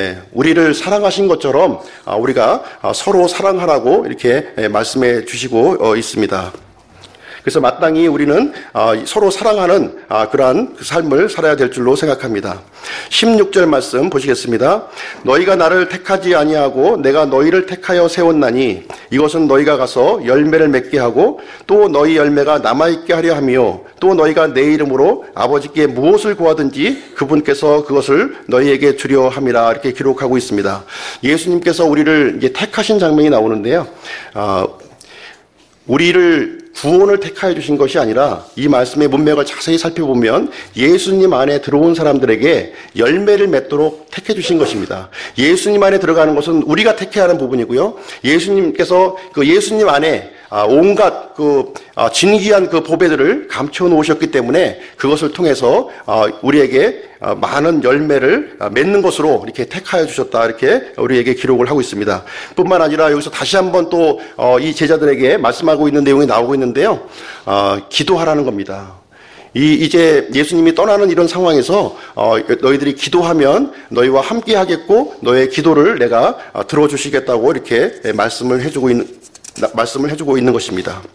A: 우리를 사랑하신 것처럼 우리가 서로 사랑하라고 이렇게 말씀해 주시고 있습니다. 그래서 마땅히 우리는 서로 사랑하는 그러한 삶을 살아야 될 줄로 생각합니다. 십육 절 말씀 보시겠습니다. 너희가 나를 택하지 아니하고 내가 너희를 택하여 세웠나니 이것은 너희가 가서 열매를 맺게 하고 또 너희 열매가 남아있게 하려 하며 또 너희가 내 이름으로 아버지께 무엇을 구하든지 그분께서 그것을 너희에게 주려 함이라 이렇게 기록하고 있습니다. 예수님께서 우리를 이제 택하신 장면이 나오는데요. 우리를 구원을 택하여 주신 것이 아니라 이 말씀의 문맥을 자세히 살펴보면 예수님 안에 들어온 사람들에게 열매를 맺도록 택해 주신 것입니다. 예수님 안에 들어가는 것은 우리가 택해야 하는 부분이고요. 예수님께서 그 예수님 안에 온갖 그 진귀한 그 보배들을 감춰 놓으셨기 때문에 그것을 통해서 우리에게 많은 열매를 맺는 것으로 이렇게 택하여 주셨다 이렇게 우리에게 기록을 하고 있습니다. 뿐만 아니라 여기서 다시 한번 또 이 제자들에게 말씀하고 있는 내용이 나오고 있는데요. 기도하라는 겁니다. 이, 이제 예수님이 떠나는 이런 상황에서, 어, 너희들이 기도하면 너희와 함께 하겠고, 너의 기도를 내가 들어주시겠다고 이렇게 말씀을 해주고 있는, 말씀을 해주고 있는 것입니다.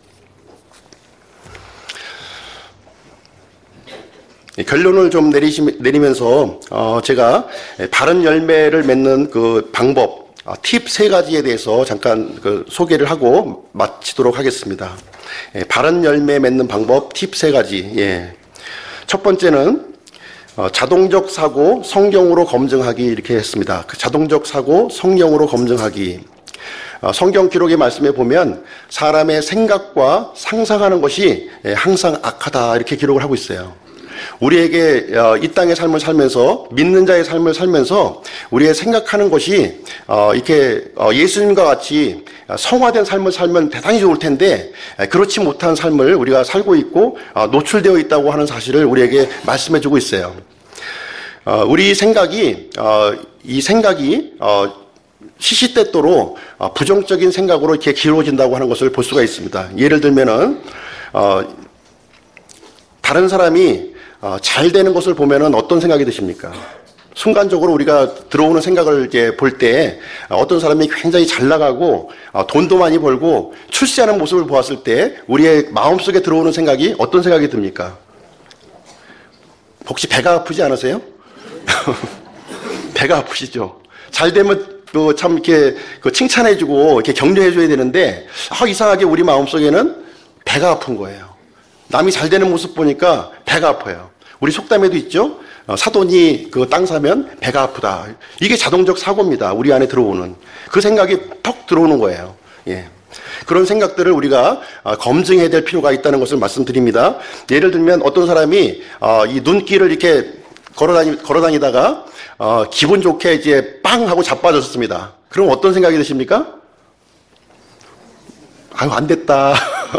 A: 결론을 좀 내리시, 내리면서, 어, 제가 바른 열매를 맺는 그 방법, 팁 세 가지에 대해서 잠깐 그 소개를 하고 마치도록 하겠습니다. 예, 바른 열매 맺는 방법 팁 세 가지. 예. 첫 번째는 어, 자동적 사고 성경으로 검증하기 이렇게 했습니다. 그 자동적 사고 성경으로 검증하기. 어, 성경 기록의 말씀에 보면 사람의 생각과 상상하는 것이 예, 항상 악하다 이렇게 기록을 하고 있어요. 우리에게 이 땅의 삶을 살면서 믿는 자의 삶을 살면서 우리의 생각하는 것이 이렇게 예수님과 같이 성화된 삶을 살면 대단히 좋을 텐데 그렇지 못한 삶을 우리가 살고 있고 노출되어 있다고 하는 사실을 우리에게 말씀해주고 있어요. 우리 생각이 이 생각이 시시때때로 부정적인 생각으로 이렇게 기울어진다고 하는 것을 볼 수가 있습니다. 예를 들면은 다른 사람이 어, 잘 되는 것을 보면은 어떤 생각이 드십니까? 순간적으로 우리가 들어오는 생각을 이제 볼 때 어떤 사람이 굉장히 잘 나가고 어, 돈도 많이 벌고 출세하는 모습을 보았을 때 우리의 마음속에 들어오는 생각이 어떤 생각이 듭니까? 혹시 배가 아프지 않으세요? 배가 아프시죠? 잘 되면 그 참 이렇게 그 칭찬해주고 이렇게 격려해줘야 되는데, 아, 이상하게 우리 마음속에는 배가 아픈 거예요. 남이 잘 되는 모습 보니까 배가 아파요. 우리 속담에도 있죠? 어, 사돈이 그 땅 사면 배가 아프다. 이게 자동적 사고입니다. 우리 안에 들어오는. 그 생각이 턱 들어오는 거예요. 예. 그런 생각들을 우리가 검증해야 될 필요가 있다는 것을 말씀드립니다. 예를 들면 어떤 사람이 이 눈길을 이렇게 걸어다니, 걸어다니다가 기분 좋게 이제 빵 하고 자빠졌습니다. 그럼 어떤 생각이 드십니까? 아유, 안 됐다.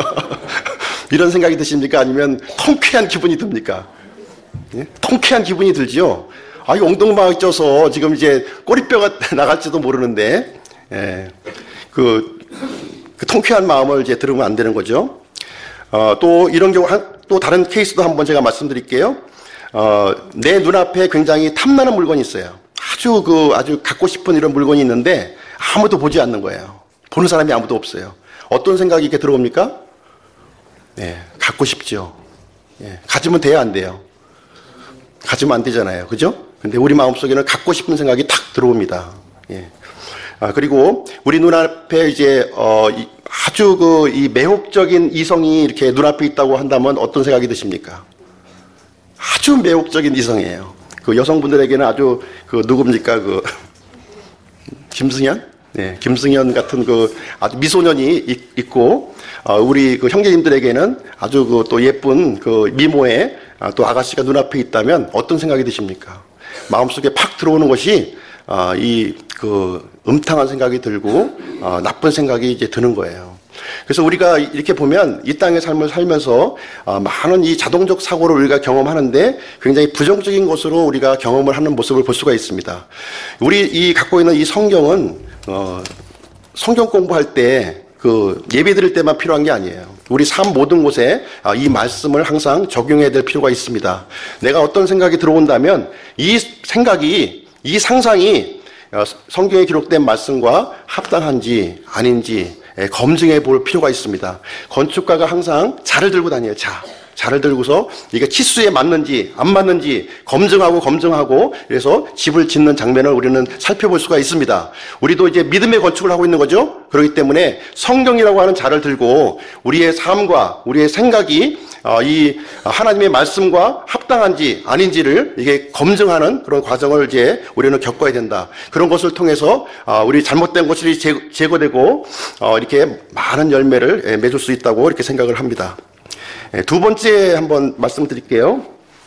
A: 이런 생각이 드십니까? 아니면 통쾌한 기분이 듭니까? 예? 통쾌한 기분이 들지요. 아, 이 엉덩방아 쪄서 지금 이제 꼬리뼈가 나갈지도 모르는데, 예. 그, 그 통쾌한 마음을 이제 들으면 안 되는 거죠. 어, 또 이런 경우, 한, 또 다른 케이스도 한번 제가 말씀드릴게요. 어, 내 눈앞에 굉장히 탐나는 물건이 있어요. 아주 그, 아주 갖고 싶은 이런 물건이 있는데 아무도 보지 않는 거예요. 보는 사람이 아무도 없어요. 어떤 생각이 이렇게 들어옵니까? 예, 갖고 싶죠. 예, 가지면 돼야 안 돼요? 가지면 안 되잖아요. 그죠? 근데 우리 마음속에는 갖고 싶은 생각이 탁 들어옵니다. 예. 아, 그리고 우리 눈앞에 이제, 어, 이, 아주 그, 이 매혹적인 이성이 이렇게 눈앞에 있다고 한다면 어떤 생각이 드십니까? 아주 매혹적인 이성이에요. 그 여성분들에게는 아주 그, 누굽니까? 그, 김승현? 네, 김승현 같은 그 아주 미소년이 있, 있고, 어, 우리 그 형제님들에게는 아주 그 또 예쁜 그 미모의 아, 또 아가씨가 눈앞에 있다면 어떤 생각이 드십니까? 마음속에 팍 들어오는 것이, 아, 이, 그, 음탕한 생각이 들고, 어, 나쁜 생각이 이제 드는 거예요. 그래서 우리가 이렇게 보면 이 땅의 삶을 살면서 어, 많은 이 자동적 사고를 우리가 경험하는데 굉장히 부정적인 것으로 우리가 경험을 하는 모습을 볼 수가 있습니다. 우리 이 갖고 있는 이 성경은, 어, 성경 공부할 때 그 예배 드릴 때만 필요한 게 아니에요. 우리 삶 모든 곳에 이 말씀을 항상 적용해야 될 필요가 있습니다. 내가 어떤 생각이 들어온다면 이 생각이, 이 상상이 성경에 기록된 말씀과 합당한지 아닌지 검증해 볼 필요가 있습니다. 건축가가 항상 자를 들고 다녀요. 자. 자를 들고서 이게 치수에 맞는지 안 맞는지 검증하고 검증하고 그래서 집을 짓는 장면을 우리는 살펴볼 수가 있습니다. 우리도 이제 믿음의 건축을 하고 있는 거죠. 그렇기 때문에 성경이라고 하는 자를 들고 우리의 삶과 우리의 생각이 이 하나님의 말씀과 합당한지 아닌지를 이게 검증하는 그런 과정을 이제 우리는 겪어야 된다. 그런 것을 통해서 우리 잘못된 것이 제거되고 이렇게 많은 열매를 맺을 수 있다고 이렇게 생각을 합니다. 두 번째 한번 말씀드릴게요.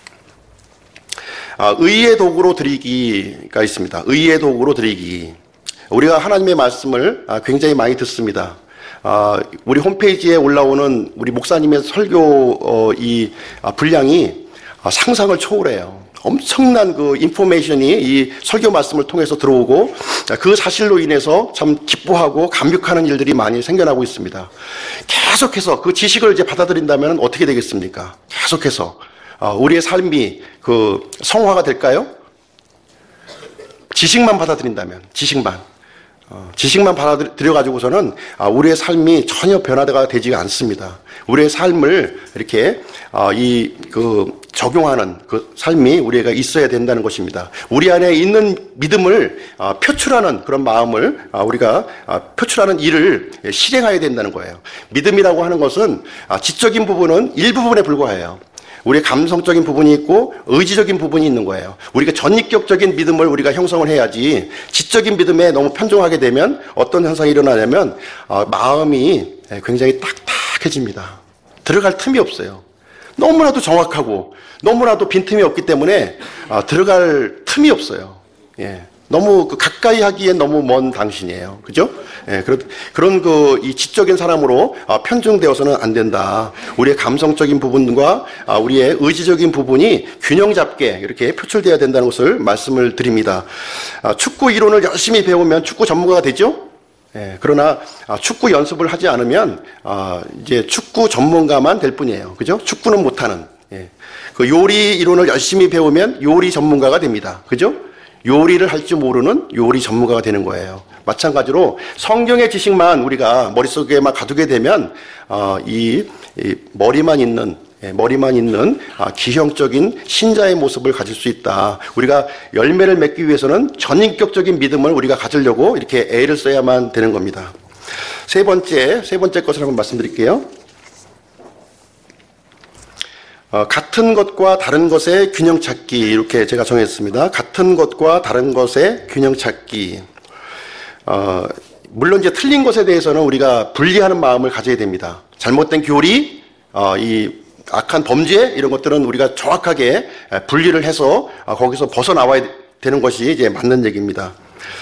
A: 아, 의의 도구로 드리기가 있습니다. 의의 도구로 드리기. 우리가 하나님의 말씀을 굉장히 많이 듣습니다. 아, 우리 홈페이지에 올라오는 우리 목사님의 설교 어, 이 분량이 상상을 초월해요. 엄청난 그 인포메이션이 이 설교 말씀을 통해서 들어오고 그 사실로 인해서 참 기뻐하고 감격하는 일들이 많이 생겨나고 있습니다. 계속해서 그 지식을 이제 받아들인다면 어떻게 되겠습니까? 계속해서 우리의 삶이 그 성화가 될까요? 지식만 받아들인다면, 지식만. 지식만 받아들여가지고서는 우리의 삶이 전혀 변화가 되지가 않습니다. 우리의 삶을 이렇게 이 그 적용하는 그 삶이 우리가 있어야 된다는 것입니다. 우리 안에 있는 믿음을 표출하는 그런 마음을 우리가 표출하는 일을 실행해야 된다는 거예요. 믿음이라고 하는 것은 지적인 부분은 일부분에 불과해요. 우리의 감성적인 부분이 있고 의지적인 부분이 있는 거예요. 우리가 전인격적인 믿음을 우리가 형성을 해야지 지적인 믿음에 너무 편중하게 되면 어떤 현상이 일어나냐면 어, 마음이 굉장히 딱딱해집니다. 들어갈 틈이 없어요. 너무나도 정확하고 너무나도 빈틈이 없기 때문에 어, 들어갈 틈이 없어요. 예. 너무 그 가까이 하기엔 너무 먼 당신이에요. 그죠? 예, 그런, 그런 그, 이 지적인 사람으로 아, 편중되어서는 안 된다. 우리의 감성적인 부분과 아, 우리의 의지적인 부분이 균형 잡게 이렇게 표출되어야 된다는 것을 말씀을 드립니다. 아, 축구 이론을 열심히 배우면 축구 전문가가 되죠? 예, 그러나 아, 축구 연습을 하지 않으면 아, 이제 축구 전문가만 될 뿐이에요. 그죠? 축구는 못하는. 예. 그 요리 이론을 열심히 배우면 요리 전문가가 됩니다. 그죠? 요리를 할 줄 모르는 요리 전문가가 되는 거예요. 마찬가지로 성경의 지식만 우리가 머릿속에만 가두게 되면 어, 이, 이 머리만 있는 머리만 있는 기형적인 신자의 모습을 가질 수 있다. 우리가 열매를 맺기 위해서는 전인격적인 믿음을 우리가 가지려고 이렇게 애를 써야만 되는 겁니다. 세 번째, 세 번째 것을 한번 말씀드릴게요. 어, 같은 것과 다른 것의 균형 찾기, 이렇게 제가 정했습니다. 같은 것과 다른 것의 균형 찾기. 어, 물론 이제 틀린 것에 대해서는 우리가 분리하는 마음을 가져야 됩니다. 잘못된 교리, 어, 이 악한 범죄, 이런 것들은 우리가 정확하게 분리를 해서 어, 거기서 벗어나와야 되는 것이 이제 맞는 얘기입니다.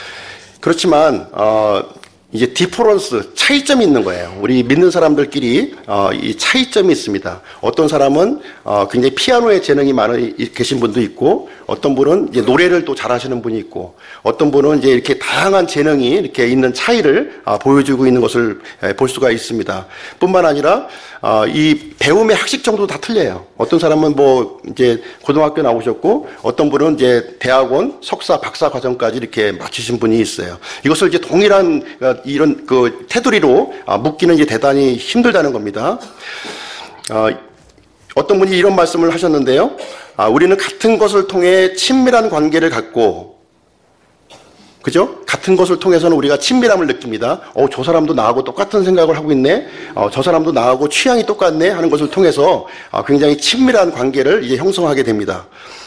A: 그렇지만 어, 이제 디퍼런스, 차이점이 있는 거예요. 우리 믿는 사람들끼리 어, 이 차이점이 있습니다. 어떤 사람은 어, 굉장히 피아노에 재능이 많은 계신 분도 있고, 어떤 분은 이제 노래를 또 잘하시는 분이 있고, 어떤 분은 이제 이렇게 다양한 재능이 이렇게 있는 차이를 어, 보여주고 있는 것을 에, 볼 수가 있습니다. 뿐만 아니라 어, 이 배움의 학식 정도도 다 틀려요. 어떤 사람은 뭐 이제 고등학교 나오셨고, 어떤 분은 이제 대학원, 석사, 박사 과정까지 이렇게 마치신 분이 있어요. 이것을 이제 동일한 어, 이런 그 테두리로 어, 묶기는 이제 대단히 힘들다는 겁니다. 어, 어떤 분이 이런 말씀을 하셨는데요. 아, 우리는 같은 것을 통해 친밀한 관계를 갖고, 그죠? 같은 것을 통해서는 우리가 친밀함을 느낍니다. 어, 저 사람도 나하고 똑같은 생각을 하고 있네. 어, 저 사람도 나하고 취향이 똑같네 하는 것을 통해서 어, 굉장히 친밀한 관계를 이제 형성하게 됩니다.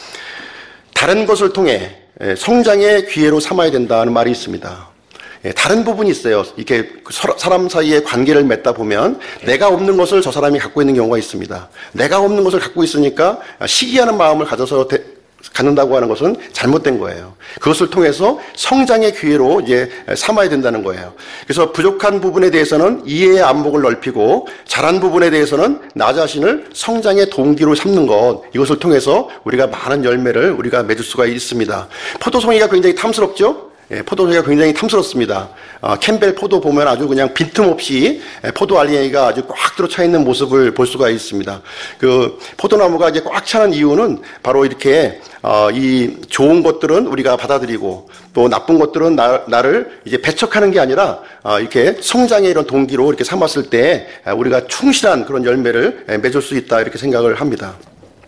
A: 다른 것을 통해 성장의 기회로 삼아야 된다는 말이 있습니다. 다른 부분이 있어요. 이렇게 사람 사이에 관계를 맺다 보면 내가 없는 것을 저 사람이 갖고 있는 경우가 있습니다. 내가 없는 것을 갖고 있으니까 시기하는 마음을 가져서 대, 갖는다고 하는 것은 잘못된 거예요. 그것을 통해서 성장의 기회로 이제 삼아야 된다는 거예요. 그래서 부족한 부분에 대해서는 이해의 안목을 넓히고, 잘한 부분에 대해서는 나 자신을 성장의 동기로 삼는 것, 이것을 통해서 우리가 많은 열매를 우리가 맺을 수가 있습니다. 포도송이가 굉장히 탐스럽죠? 예, 포도송이가 굉장히 탐스럽습니다. 어, 캠벨 포도 보면 아주 그냥 빈틈없이 포도 알갱이가 아주 꽉 들어차 있는 모습을 볼 수가 있습니다. 그 포도나무가 이제 꽉 차는 이유는 바로 이렇게 어, 이 좋은 것들은 우리가 받아들이고, 또 나쁜 것들은 나, 나를 이제 배척하는 게 아니라 어, 이렇게 성장의 이런 동기로 이렇게 삼았을 때 우리가 충실한 그런 열매를 맺을 수 있다, 이렇게 생각을 합니다.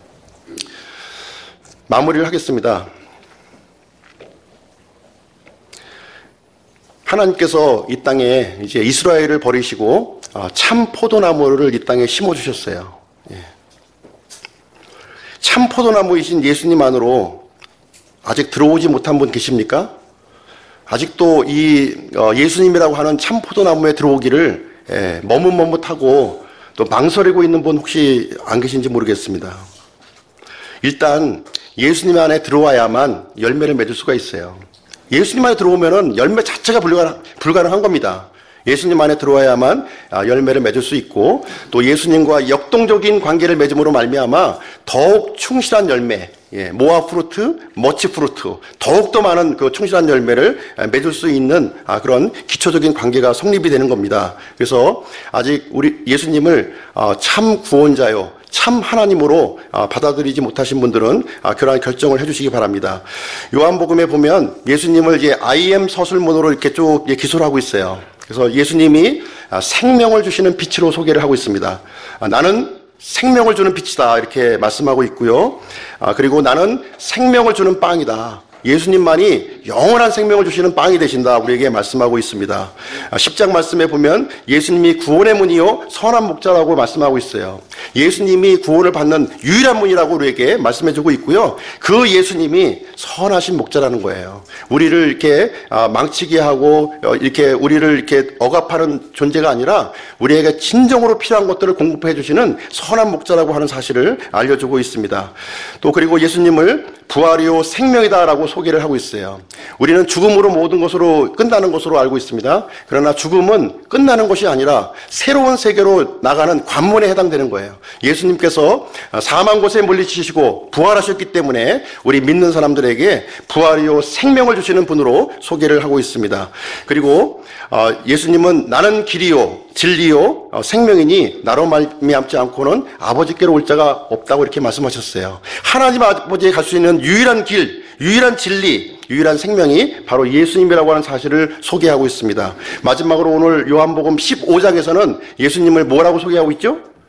A: 마무리를 하겠습니다. 하나님께서 이 땅에 이제 이스라엘을 버리시고 참 포도나무를 이 땅에 심어주셨어요. 참 포도나무이신 예수님 안으로 아직 들어오지 못한 분 계십니까? 아직도 이 예수님이라고 하는 참 포도나무에 들어오기를 머뭇머뭇하고 또 망설이고 있는 분 혹시 안 계신지 모르겠습니다. 일단 예수님 안에 들어와야만 열매를 맺을 수가 있어요. 예수님 안에 들어오면은 열매 자체가 불가능, 불가능한 겁니다. 예수님 안에 들어와야만 열매를 맺을 수 있고, 또 예수님과 역동적인 관계를 맺음으로 말미암아 더욱 충실한 열매, 예, 모아 프루트, 머치 프루트, 더욱더 많은 그 충실한 열매를 맺을 수 있는 그런 기초적인 관계가 성립이 되는 겁니다. 그래서 아직 우리 예수님을 참 구원자요, 참 하나님으로 받아들이지 못하신 분들은 그러한 결정을 해주시기 바랍니다. 요한복음에 보면 예수님을 이제 I am 서술문으로 이렇게 쭉 기술을 하고 있어요. 그래서 예수님이 생명을 주시는 빛으로 소개를 하고 있습니다. 나는 생명을 주는 빛이다, 이렇게 말씀하고 있고요. 그리고 나는 생명을 주는 빵이다. 예수님만이 영원한 생명을 주시는 빵이 되신다, 우리에게 말씀하고 있습니다. 십 장 말씀에 보면 예수님이 구원의 문이요 선한 목자라고 말씀하고 있어요. 예수님이 구원을 받는 유일한 문이라고 우리에게 말씀해주고 있고요. 그 예수님이 선하신 목자라는 거예요. 우리를 이렇게 망치게 하고 이렇게 우리를 이렇게 억압하는 존재가 아니라 우리에게 진정으로 필요한 것들을 공급해 주시는 선한 목자라고 하는 사실을 알려주고 있습니다. 또 그리고 예수님을 부활이요 생명이다라고 소개를 하고 있어요. 우리는 죽음으로 모든 것으로 끝나는 것으로 알고 있습니다. 그러나 죽음은 끝나는 것이 아니라 새로운 세계로 나가는 관문에 해당되는 거예요. 예수님께서 사망 곳에 물리치시고 부활하셨기 때문에 우리 믿는 사람들에게 부활이요 생명을 주시는 분으로 소개를 하고 있습니다. 그리고 예수님은 나는 길이요 진리요 생명이니 나로 말미암지 않고는 아버지께로 올 자가 없다고 이렇게 말씀하셨어요. 하나님 아버지에 갈 수 있는 유일한 길, 유일한 진리, 유일한 생명이 바로 예수님이라고 하는 사실을 소개하고 있습니다. 마지막으로 오늘 요한복음 십오 장에서는 예수님을 뭐라고 소개하고 있죠?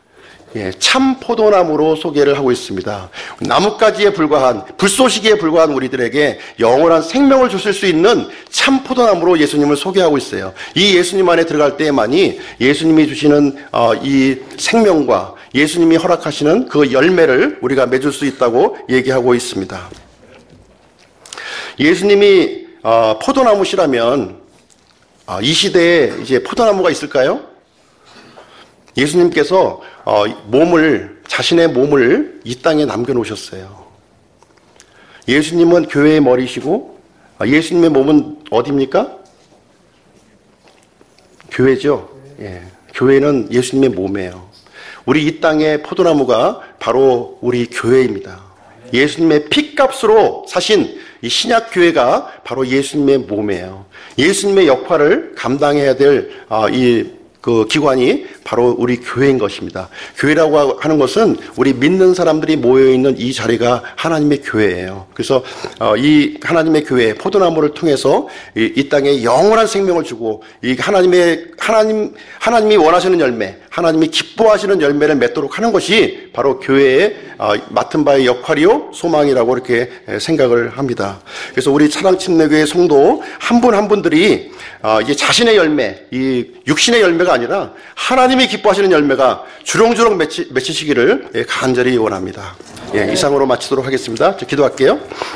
A: 예, 참 포도나무로 소개를 하고 있습니다. 나뭇가지에 불과한, 불쏘시개에 불과한 우리들에게 영원한 생명을 주실 수 있는 참 포도나무로 예수님을 소개하고 있어요. 이 예수님 안에 들어갈 때에만이 예수님이 주시는 어, 이 생명과 예수님이 허락하시는 그 열매를 우리가 맺을 수 있다고 얘기하고 있습니다. 예수님이 어, 포도나무시라면 어, 이 시대에 이제 포도나무가 있을까요? 예수님께서 어, 몸을, 자신의 몸을 이 땅에 남겨놓으셨어요. 예수님은 교회의 머리시고, 예수님의 몸은 어디입니까? 교회죠. 예. 교회는 예수님의 몸이에요. 우리 이 땅의 포도나무가 바로 우리 교회입니다. 예수님의 피값으로 사신 이 신약교회가 바로 예수님의 몸이에요. 예수님의 역할을 감당해야 될, 어, 이, 그 기관이 바로 우리 교회인 것입니다. 교회라고 하는 것은 우리 믿는 사람들이 모여있는 이 자리가 하나님의 교회예요. 그래서 이 하나님의 교회, 포도나무를 통해서 이 땅에 영원한 생명을 주고 이 하나님의, 하나님, 하나님이 원하시는 열매, 하나님이 기뻐하시는 열매를 맺도록 하는 것이 바로 교회의 맡은 바의 역할이요, 소망이라고 이렇게 생각을 합니다. 그래서 우리 차랑침례교회 성도 한 분 한 분들이 이제 자신의 열매, 이 육신의 열매가 아니라 하나님이 기뻐하시는 열매가 주렁주렁 맺히, 맺히시기를 간절히 원합니다. 예, 이상으로 마치도록 하겠습니다. 기도할게요.